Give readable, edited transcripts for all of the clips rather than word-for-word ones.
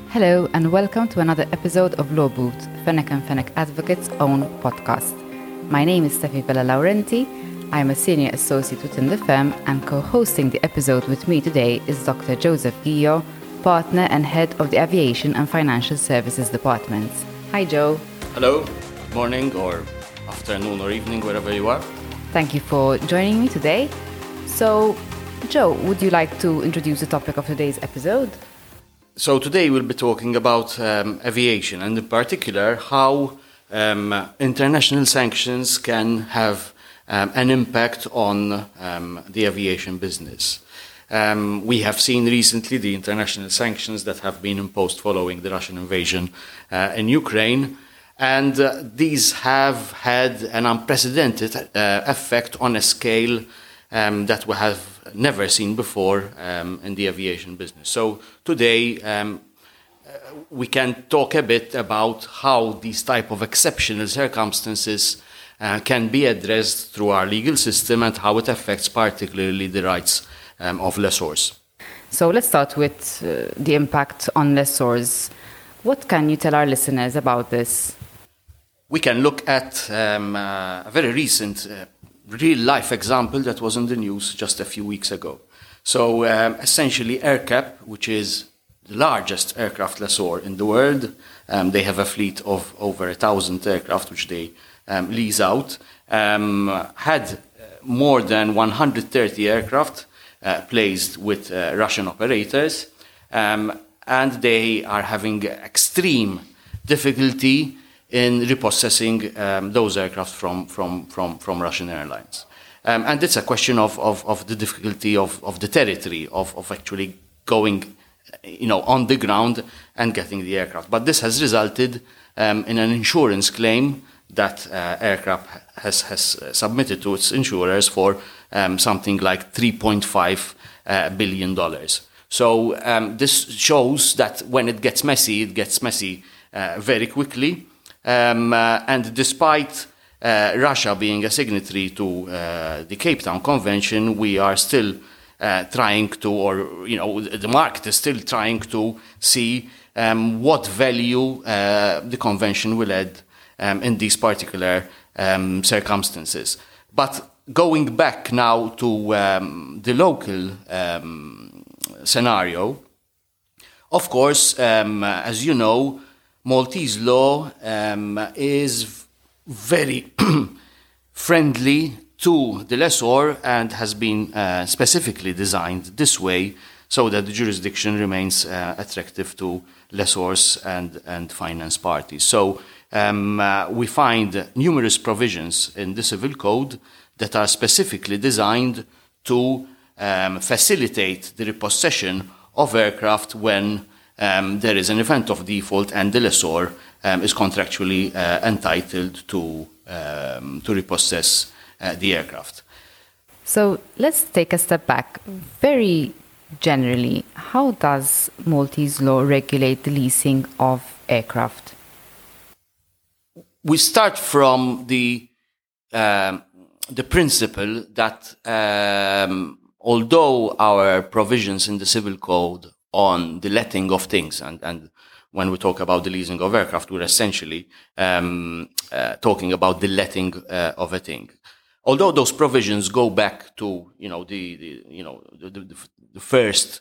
Hello and welcome to another episode of Law Boot, Fenech & Fenech Advocates' own podcast. My name is Steffi Bella Laurenti. I am a senior associate within the firm, and co-hosting the episode with me today is Dr. Joseph Guillot, partner and head of the Aviation and Financial Services departments. Hi, Joe. Hello, good morning or afternoon or evening, wherever you are. Thank you for joining me today. So, Joe, would you like to introduce the topic of today's episode? So today we'll be talking about aviation, and in particular how international sanctions can have an impact on the aviation business. We have seen recently the international sanctions that have been imposed following the Russian invasion in Ukraine, and these have had an unprecedented effect on a scale that we have never seen before in the aviation business. So today we can talk a bit about how these type of exceptional circumstances can be addressed through our legal system and how it affects particularly the rights of lessors. So let's start with the impact on lessors. What can you tell our listeners about this? We can look at a very recent real-life example that was in the news just a few weeks ago. So essentially AerCap, which is the largest aircraft lessor in the world, they have a fleet of over 1,000 aircraft which they lease out, had more than 130 aircraft placed with Russian operators, and they are having extreme difficulty in repossessing those aircraft from Russian airlines. And it's a question of the difficulty of the territory, of actually going on the ground and getting the aircraft. But this has resulted in an insurance claim that AerCap has submitted to its insurers for something like $3.5 billion. So this shows that when it gets messy very quickly. And despite Russia being a signatory to the Cape Town Convention, we are still trying to, or the market is still trying to see what value the convention will add in these particular circumstances. But going back now to the local scenario, of course, as you know, Maltese law is very friendly to the lessor and has been specifically designed this way so that the jurisdiction remains attractive to lessors and finance parties. So we find numerous provisions in the Civil Code that are specifically designed to facilitate the repossession of aircraft when there is an event of default and the lessor is contractually entitled to repossess the aircraft. So let's take a step back. Very generally, how does Maltese law regulate the leasing of aircraft? We start from the principle that although our provisions in the Civil Code on the letting of things, and when we talk about the leasing of aircraft, we're essentially talking about the letting of a thing. Although those provisions go back to the first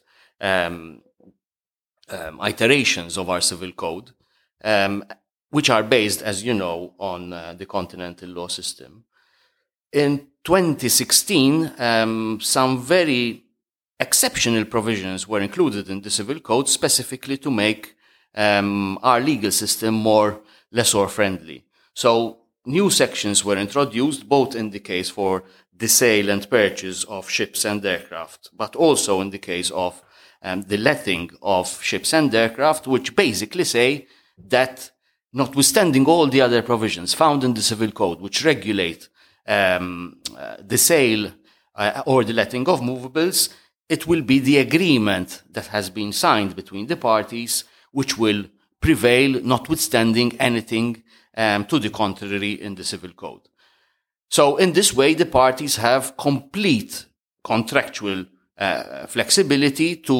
iterations of our Civil Code, which are based, as you know, on the continental law system. In 2016, some very exceptional provisions were included in the Civil Code specifically to make our legal system more lessor-friendly. So new sections were introduced both in the case for the sale and purchase of ships and aircraft, but also in the case of the letting of ships and aircraft, which basically say that notwithstanding all the other provisions found in the Civil Code which regulate the sale or the letting of movables, it will be the agreement that has been signed between the parties which will prevail, notwithstanding anything to the contrary in the Civil Code. So in this way, the parties have complete contractual flexibility to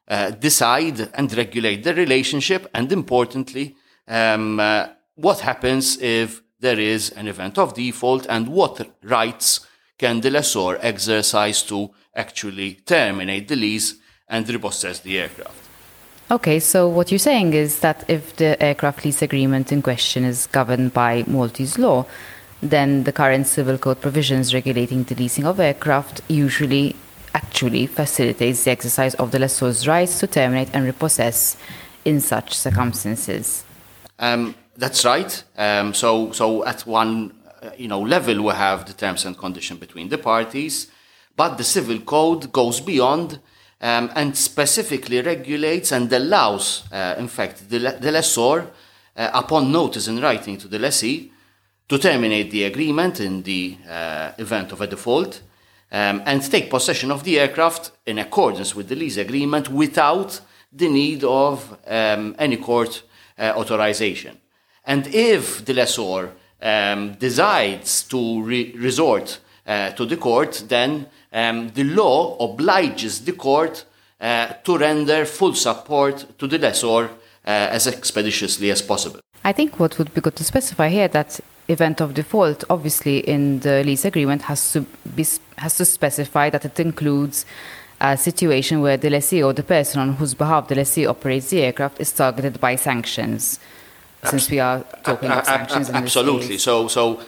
decide and regulate the relationship, and importantly, what happens if there is an event of default and what rights can the lessor exercise to actually terminate the lease and repossess the aircraft. Okay, so what you're saying is that if the aircraft lease agreement in question is governed by Maltese law, then the current civil code provisions regulating the leasing of aircraft usually actually facilitates the exercise of the lessor's rights to terminate and repossess in such circumstances. That's right. So at one level we have the terms and conditions between the parties, but the civil code goes beyond and specifically regulates and allows, in fact, the lessor, upon notice in writing to the lessee, to terminate the agreement in the event of a default and take possession of the aircraft in accordance with the lease agreement without the need of any court authorization. And if the lessor decides to resort to the court, then the law obliges the court to render full support to the lessor as expeditiously as possible. I think what would be good to specify here that event of default, obviously in the lease agreement, has to specify that it includes a situation where the lessee or the person on whose behalf the lessee operates the aircraft is targeted by sanctions. Since we are talking about sanctions in this absolutely. case. So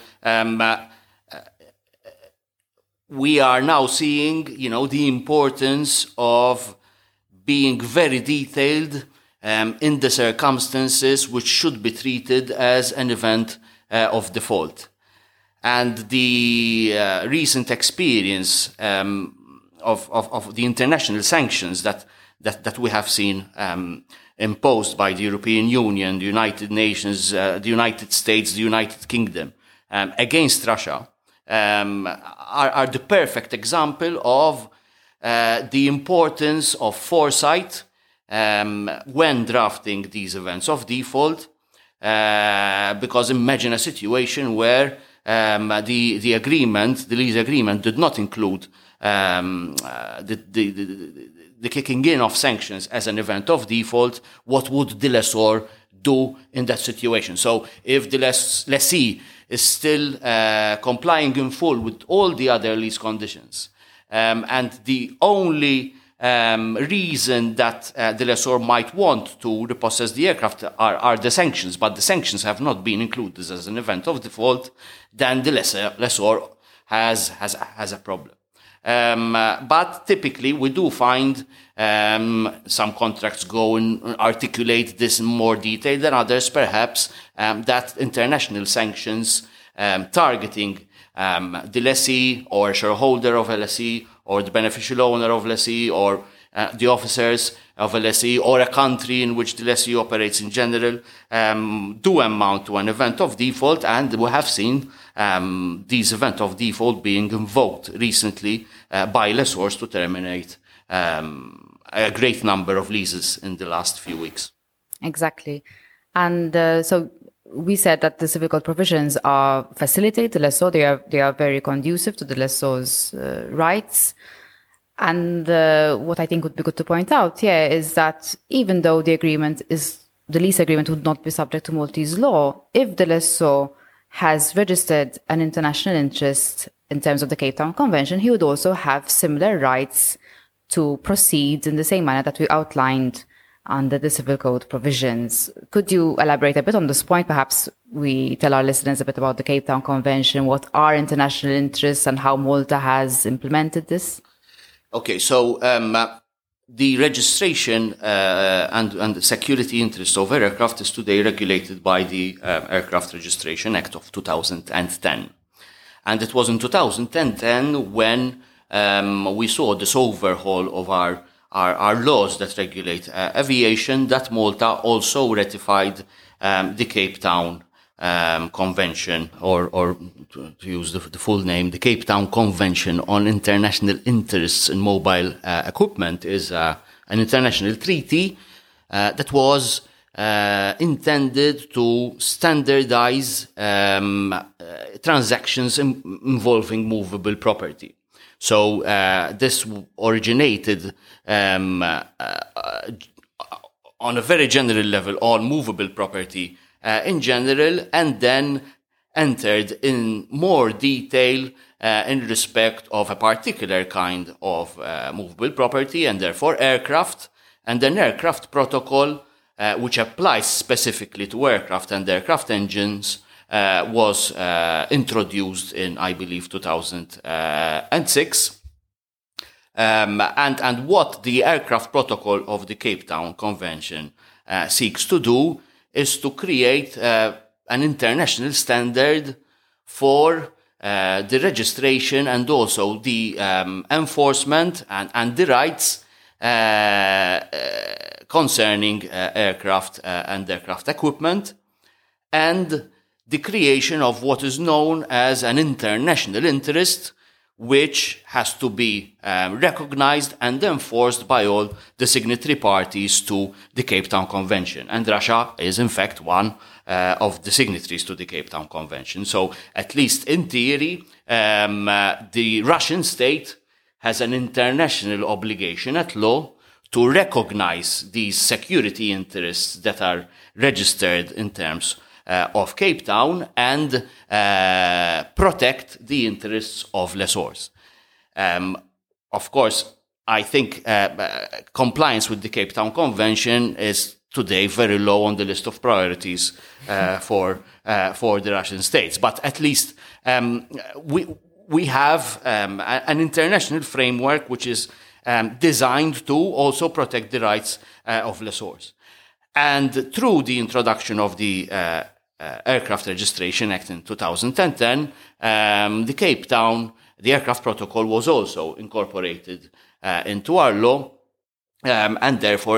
we are now seeing, the importance of being very detailed in the circumstances which should be treated as an event of default. And the recent experience of the international sanctions that we have seen imposed by the European Union, the United Nations, the United States, the United Kingdom against Russia are the perfect example of the importance of foresight when drafting these events of default, because imagine a situation where the lease agreement did not include the kicking in of sanctions as an event of default. What would the lessor do in that situation? So if the lessee is still complying in full with all the other lease conditions, and the only reason that the lessor might want to repossess the aircraft are the sanctions, but the sanctions have not been included as an event of default, then the lessor has a problem. But typically we do find some contracts go and articulate this in more detail than others, perhaps, that international sanctions targeting the lessee or shareholder of a lessee or the beneficial owner of lessee or the officers of a lessee or a country in which the lessee operates in general do amount to an event of default, and we have seen these event of default being invoked recently by lessors to terminate a great number of leases in the last few weeks. Exactly. And so we said that the civil code provisions facilitate the lessor. They are very conducive to the lessor's rights. And what I think would be good to point out here is that even though the lease agreement would not be subject to Maltese law, if the lessor has registered an international interest in terms of the Cape Town Convention, he would also have similar rights to proceed in the same manner that we outlined under the civil code provisions. Could you elaborate a bit on this point? Perhaps we tell our listeners a bit about the Cape Town Convention, what are international interests and how Malta has implemented this? Okay, so the registration and the security interest of aircraft is today regulated by the Aircraft Registration Act of 2010. And it was in 2010 when we saw this overhaul of our laws that regulate aviation, that Malta also ratified the Cape Town Convention, or to use the full name, the Cape Town Convention on International Interests in Mobile Equipment is an international treaty that was intended to standardize transactions involving movable property. So this originated on a very general level, all movable property in general, and then entered in more detail in respect of a particular kind of movable property, and therefore aircraft, and an aircraft protocol which applies specifically to aircraft and aircraft engines was introduced in, I believe, 2006. And what the aircraft protocol of the Cape Town Convention seeks to do is to create an international standard for the registration and also the enforcement and the rights concerning aircraft and aircraft equipment, and the creation of what is known as an international interest, which has to be recognized and enforced by all the signatory parties to the Cape Town Convention. And Russia is, in fact, one of the signatories to the Cape Town Convention. So, at least in theory, the Russian state has an international obligation at law to recognize these security interests that are registered in terms of Cape Town and protect the interests of lessors. Of course, I think compliance with the Cape Town Convention is today very low on the list of priorities for the Russian states. But at least we have an international framework which is designed to also protect the rights of lessors. And through the introduction of the Aircraft Registration Act in 2010, the Cape Town, the Aircraft Protocol was also incorporated into our law, and therefore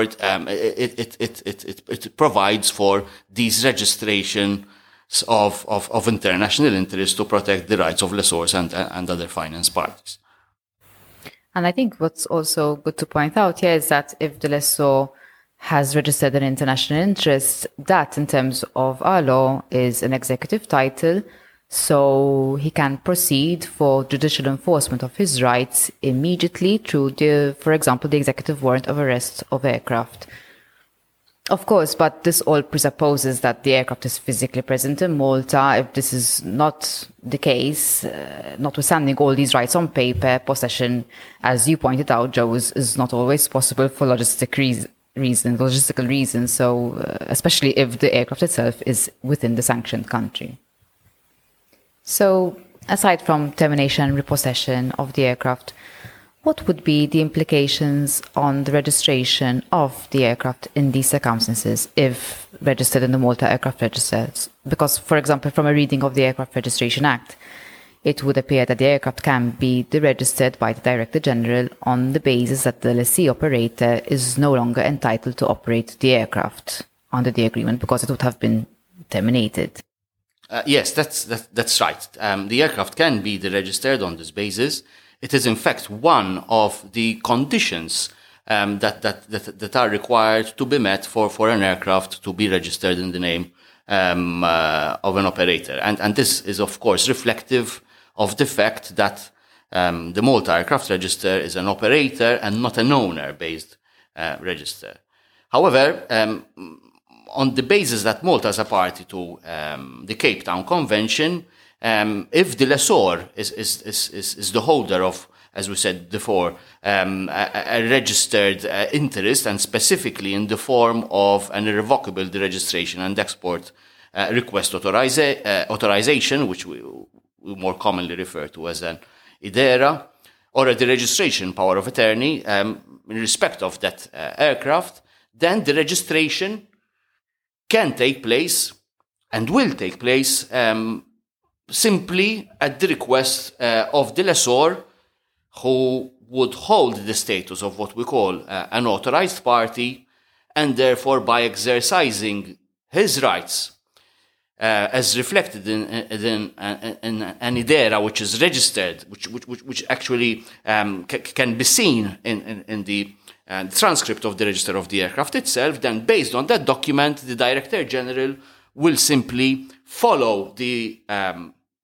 it provides for these registrations of international interest to protect the rights of lessors and other finance parties. And I think what's also good to point out here is that if the lessor has registered an international interest, that in terms of our law is an executive title, so he can proceed for judicial enforcement of his rights immediately through for example, the executive warrant of arrest of aircraft. Of course, but this all presupposes that the aircraft is physically present in Malta. If this is not the case, notwithstanding all these rights on paper, possession, as you pointed out, Joe, is not always possible for logistical reasons. So, especially if the aircraft itself is within the sanctioned country. So, aside from termination and repossession of the aircraft, what would be the implications on the registration of the aircraft in these circumstances if registered in the Malta Aircraft Register? Because, for example, from a reading of the Aircraft Registration Act, it would appear that the aircraft can be deregistered by the Director General on the basis that the lessee operator is no longer entitled to operate the aircraft under the agreement because it would have been terminated. Yes, that's right. The aircraft can be deregistered on this basis. It is, in fact, one of the conditions that are required to be met for an aircraft to be registered in the name of an operator. And this is, of course, reflective of the fact that the Malta Aircraft Register is an operator and not an owner-based register. However, on the basis that Malta is a party to the Cape Town Convention, if the lessor is the holder of, as we said before, a registered interest, and specifically in the form of an irrevocable deregistration and export request authorization, which we more commonly refer to as an IDERA, or a deregistration power of attorney in respect of that aircraft, then the registration can take place and will take place simply at the request of the lessor, who would hold the status of what we call an authorized party, and therefore by exercising his rights as reflected in an IDERA which is registered, which actually can be seen in the transcript of the register of the aircraft itself, then based on that document, the Director General will simply follow the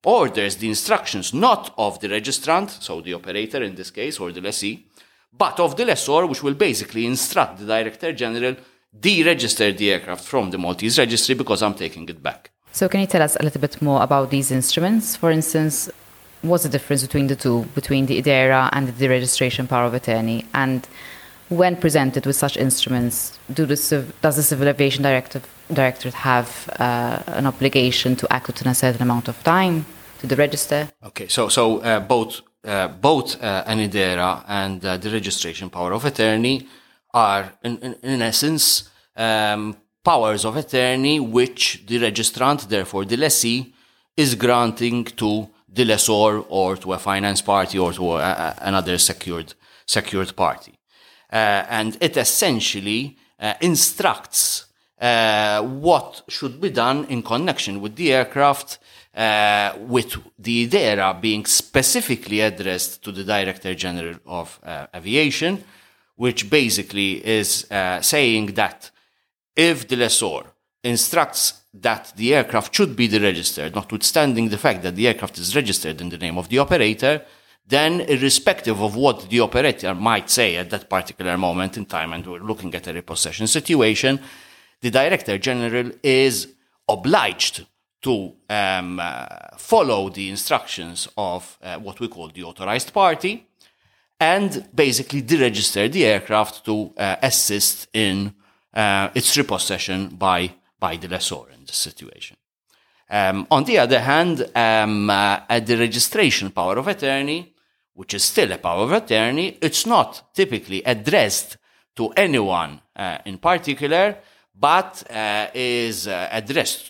orders the instructions not of the registrant, so the operator in this case, or the lessee, but of the lessor, which will basically instruct the Director General, deregister the aircraft from the Maltese registry because I'm taking it back. So can you tell us a little bit more about these instruments? For instance, what's the difference between the two, between the IDERA and the deregistration power of attorney? And when presented with such instruments, does the Civil Aviation Directorate have an obligation to act within a certain amount of time to deregister? Okay, so both an IDERA and the registration power of attorney are, in essence, powers of attorney which the registrant, therefore the lessee, is granting to the lessor or to a finance party or to another secured party. And it essentially instructs what should be done in connection with the aircraft, with the IDERA being specifically addressed to the Director General of Aviation, which basically is saying that if the lessor instructs that the aircraft should be deregistered, notwithstanding the fact that the aircraft is registered in the name of the operator, then irrespective of what the operator might say at that particular moment in time, and we're looking at a repossession situation, the Director General is obliged to follow the instructions of what we call the authorized party and basically deregister the aircraft to assist in its repossession by the lessor in this situation. On the other hand, at the registration power of attorney, which is still a power of attorney, it's not typically addressed to anyone in particular, but is addressed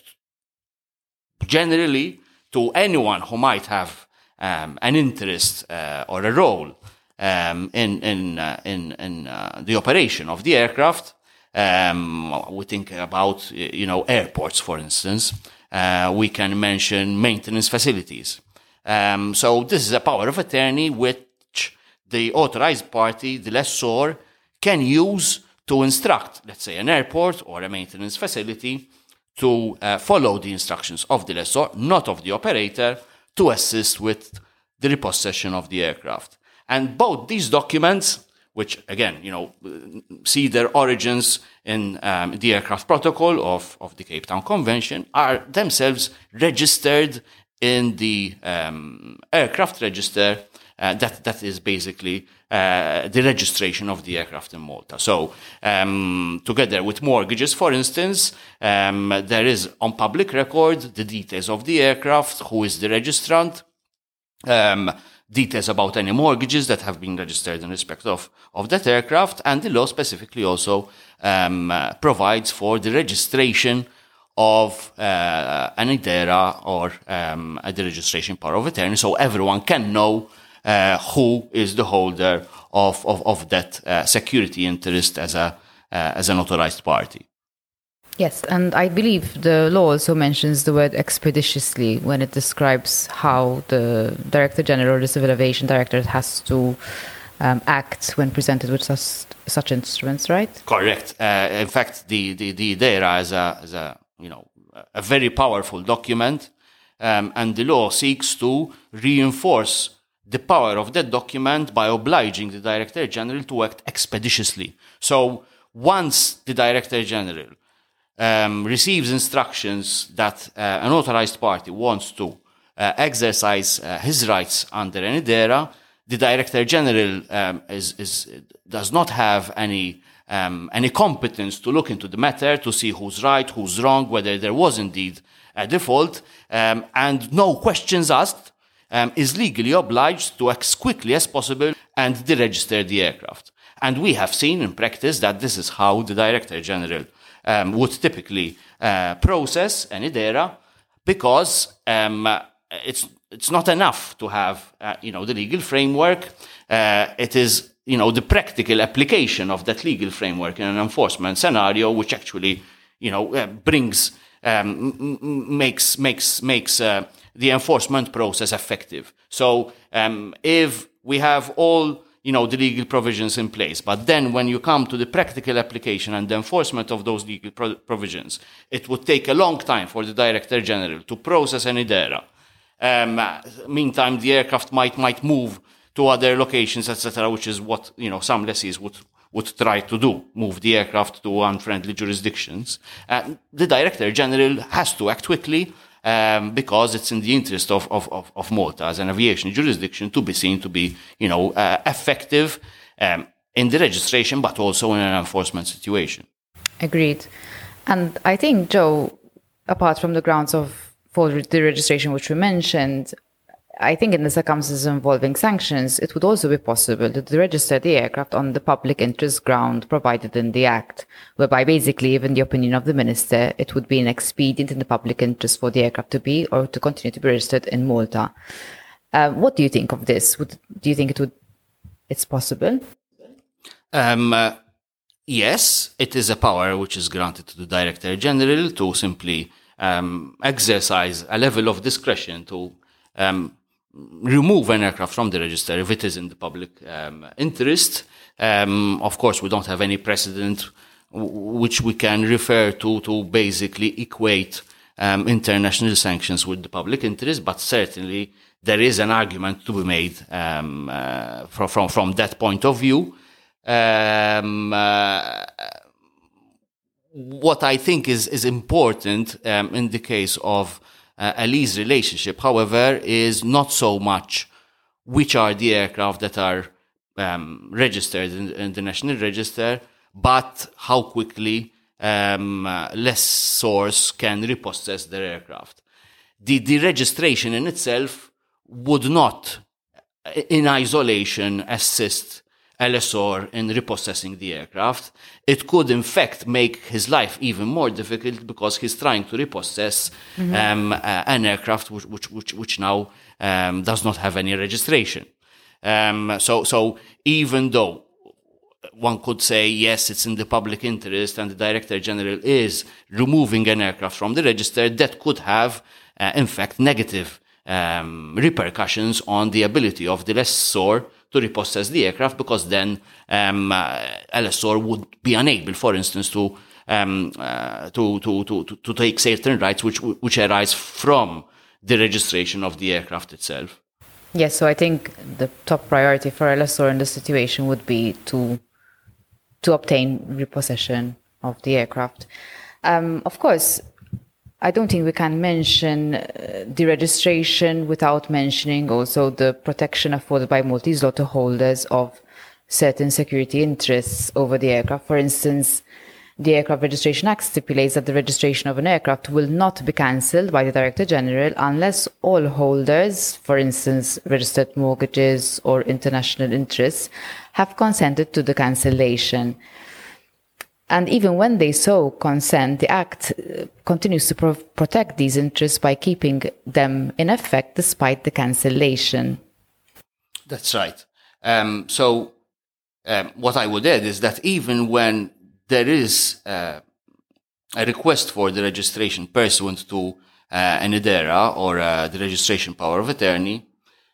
generally to anyone who might have an interest or a role in the operation of the aircraft. We think about, airports, for instance. We can mention maintenance facilities. So this is a power of attorney which the authorized party, the lessor, can use to instruct, let's say, an airport or a maintenance facility to follow the instructions of the lessor, not of the operator, to assist with the repossession of the aircraft. And both these documents, which again, see their origins in the aircraft protocol of the Cape Town Convention, are themselves registered in the aircraft register that is basically the registration of the aircraft in Malta. So together with mortgages, for instance, there is on public record the details of the aircraft, who is the registrant, details about any mortgages that have been registered in respect of that aircraft, and the law specifically also provides for the registration of an IDERA or the registration power of attorney, so everyone can know who is the holder of that security interest as an authorized party. Yes, and I believe the law also mentions the word expeditiously when it describes how the Director General or the Civil Aviation Directorate has to act when presented with such instruments, right? Correct. In fact, the IDERA is a very powerful document, and the law seeks to reinforce the power of that document by obliging the Director General to act expeditiously. So once the Director General receives instructions that an authorized party wants to exercise his rights under an IDERA, the Director General does not have any competence to look into the matter to see who's right, who's wrong, whether there was indeed a default, and no questions asked, is legally obliged to act as quickly as possible and deregister the aircraft. And we have seen in practice that this is how the Director General would typically process an IDERA, because it's not enough to have the legal framework. It is the practical application of that legal framework in an enforcement scenario, which actually makes the enforcement process effective. So if we have all the legal provisions in place, but then when you come to the practical application and the enforcement of those legal provisions, it would take a long time for the Director General to process an IDERA, Meantime, the aircraft might move to other locations, etc., which is what some lessees would try to do, move the aircraft to unfriendly jurisdictions. The Director General has to act quickly because it's in the interest of Malta as an aviation jurisdiction to be seen to be effective in the registration, but also in an enforcement situation. Agreed. And I think, Joe, apart from the grounds for the registration which we mentioned, I think in the circumstances involving sanctions, it would also be possible to register the aircraft on the public interest ground provided in the Act, whereby basically, in the opinion of the Minister, it would be an expedient in the public interest for the aircraft to be or to continue to be registered in Malta. What do you think of this? Do you think it's possible? Yes, it is a power which is granted to the Director General to simply exercise a level of discretion to remove an aircraft from the register if it is in the public interest. Of course, we don't have any precedent which we can refer to basically equate international sanctions with the public interest, but certainly there is an argument to be made from that point of view. What I think is important in the case of a lease relationship, however, is not so much which are the aircraft that are registered in the National Register, but how quickly lessors can repossess their aircraft. The registration in itself would not, in isolation, assist a lessor in repossessing the aircraft. It could, in fact, make his life even more difficult because he's trying to repossess an aircraft which now does not have any registration. So even though one could say, yes, it's in the public interest and the Director General is removing an aircraft from the register, that could have, in fact, negative repercussions on the ability of the lessor to repossess the aircraft, because then a lessor would be unable, for instance, to take certain rights which arise from the registration of the aircraft itself. Yes, so I think the top priority for a lessor in this situation would be to obtain repossession of the aircraft. Of course, I don't think we can mention the registration without mentioning also the protection afforded by Maltese law to holders of certain security interests over the aircraft. For instance, the Aircraft Registration Act stipulates that the registration of an aircraft will not be cancelled by the Director General unless all holders, for instance, registered mortgages or international interests, have consented to the cancellation. And even when they so consent, the Act continues to protect these interests by keeping them in effect despite the cancellation. That's right. So what I would add is that even when there is a request for the registration pursuant to an IDERA or the registration power of attorney,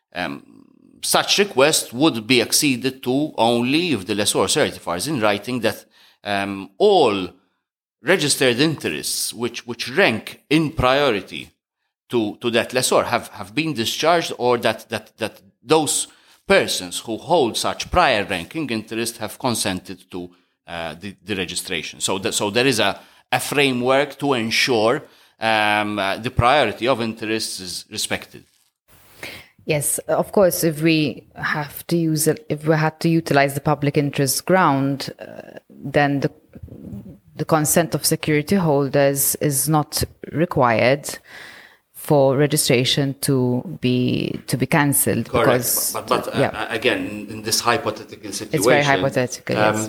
such request would be acceded to only if the lessor certifies in writing that all registered interests which rank in priority to that lessor have been discharged, or that those persons who hold such prior ranking interest have consented to the registration. So there is a framework to ensure the priority of interests is respected. Yes, of course, if we had to utilize the public interest ground, then the consent of security holders is not required for registration to be cancelled. Correct. But again, in this hypothetical situation, it's very hypothetical. Yes.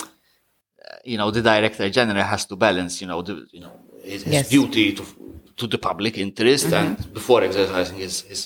The Director General has to balance, his yes. duty to the public interest, and before exercising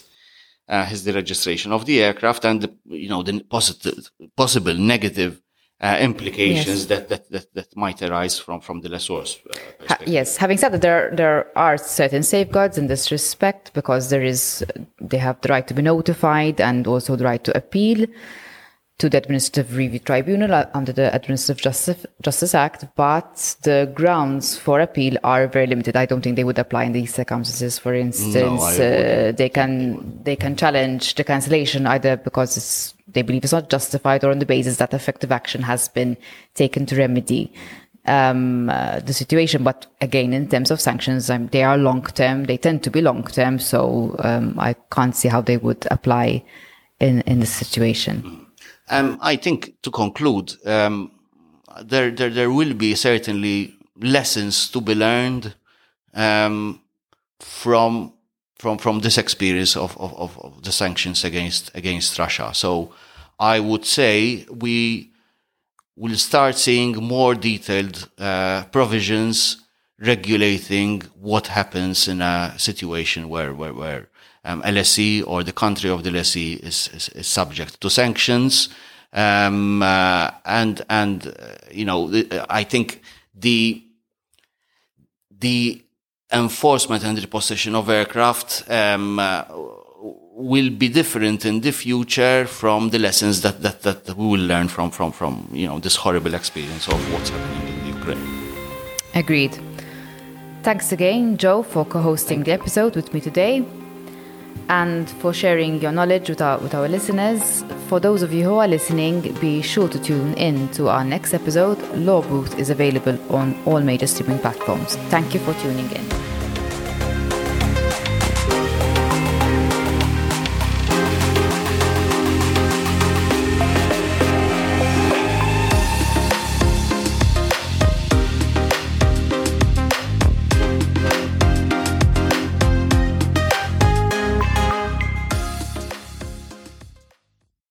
the registration of the aircraft, and the possible negative implications yes. that might arise from the lessor's perspective. Yes, having said that, there are certain safeguards in this respect, because they have the right to be notified and also the right to appeal. to the Administrative Review Tribunal under the Administrative Justice Act, but the grounds for appeal are very limited. I don't think they would apply in these circumstances. For instance, they can challenge the cancellation either because they believe it's not justified or on the basis that effective action has been taken to remedy the situation. But again, in terms of sanctions, they are long-term. They tend to be long-term, so I can't see how they would apply in this situation. I think to conclude, there will be certainly lessons to be learned from this experience of the sanctions against Russia. So I would say we will start seeing more detailed provisions regulating what happens in a situation where LSE or the country of the lessee is subject to sanctions, I think the enforcement and repossession of aircraft will be different in the future from the lessons that we will learn from this horrible experience of what's happening in Ukraine. Agreed. Thanks again, Joe, for co-hosting the episode with me today, and for sharing your knowledge with our listeners. For those of you who are listening, be sure to tune in to our next episode. Law Booth is available on all major streaming platforms. Thank you for tuning in.